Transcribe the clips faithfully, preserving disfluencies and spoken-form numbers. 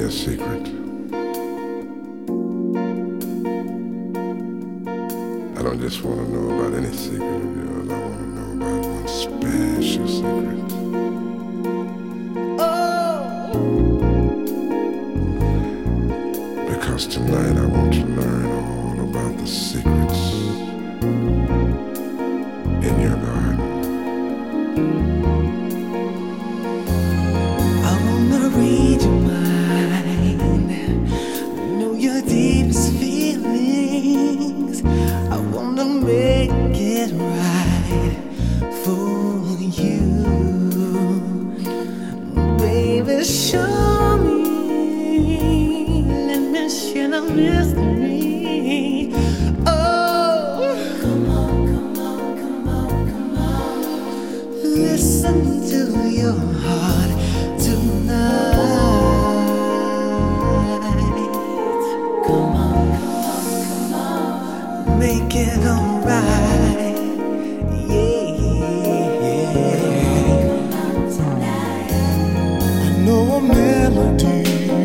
a secret. I don't just want to know about any secret of yours. I want to know about one special secret. Oh. Because tonight I want to learn all about the secrets in your garden. I wanna read your mind, know your deepest feelings. I wanna make it right for you, baby. Show me, let me share the mystery. Oh, come on, come on, come on, come on. Listen to your heart tonight. Come on, come on, come on. Make it alright. Yeah, yeah. Come on tonight. I know a melody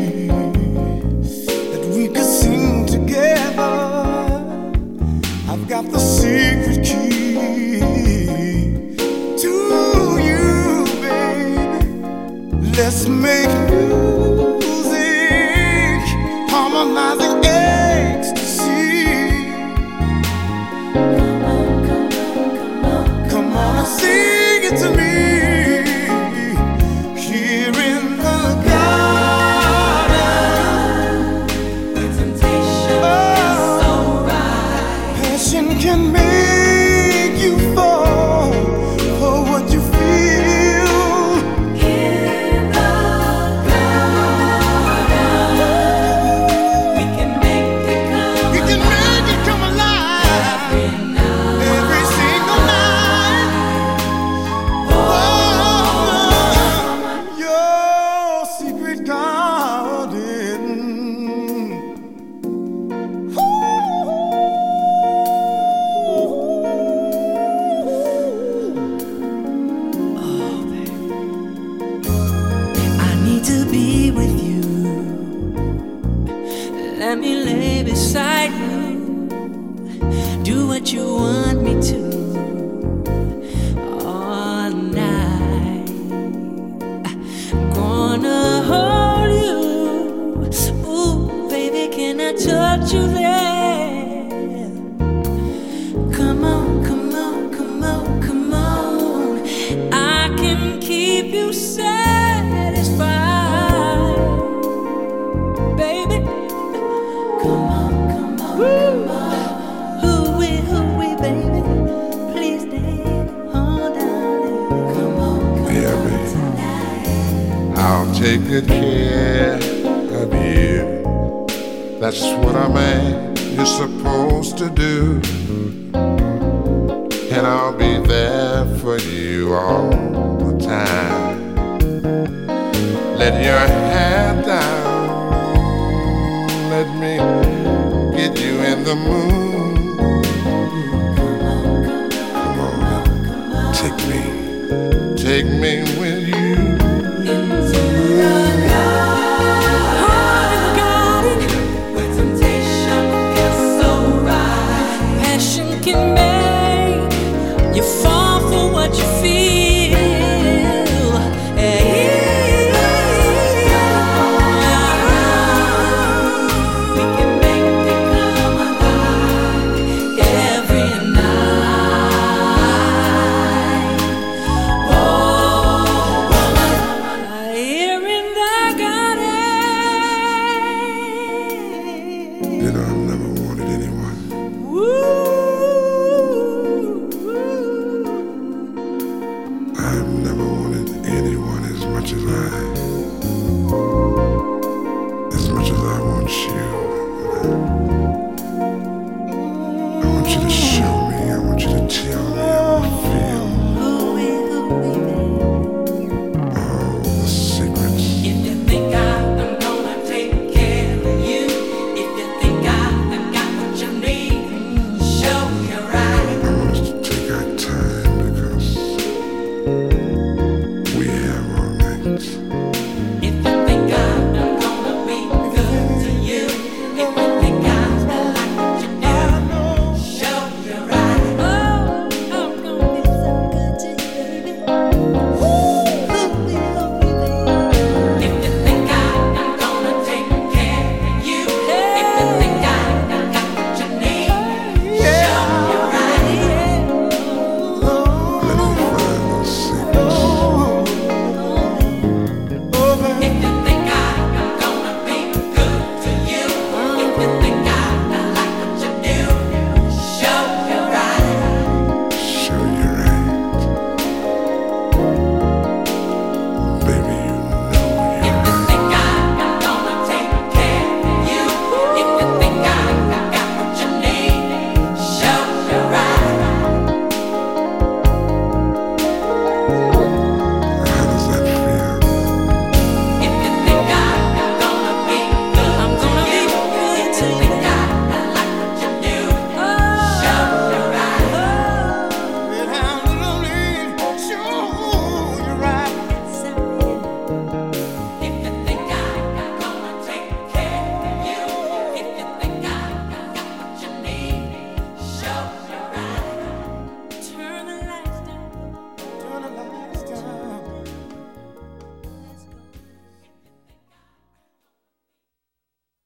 that we could sing together. I've got the secret key to you, baby. Let's make music, harmonizing ecstasy. Come on, come on, come on, come on and sing it to me. Here in the garden, where temptation is so right, passion can make you fall for what you feel. In the garden, we can make it come we can make it come alive every night, every single night. Oh, your secret garden. Oh, baby, I need to be with you. Let me lay beside you. Do what you want me to all night. Gonna hold you. Ooh, baby, can I touch you there? Come on, come on, come on, come on. I can keep you satisfied, baby. Come on, come on, come on. Hooey, hooey, baby. Please stay on down. Come on, come Yeah, on baby. tonight. I'll take good care of you. That's what a man is supposed to do. And I'll be there for you all the time. Let your hair down. Let me get you in the mood. Come on, take me, take me with you. You know, I've never wanted anyone. I've never wanted anyone as much as I, as much as I want you. I want you to show me, I want you to tell me.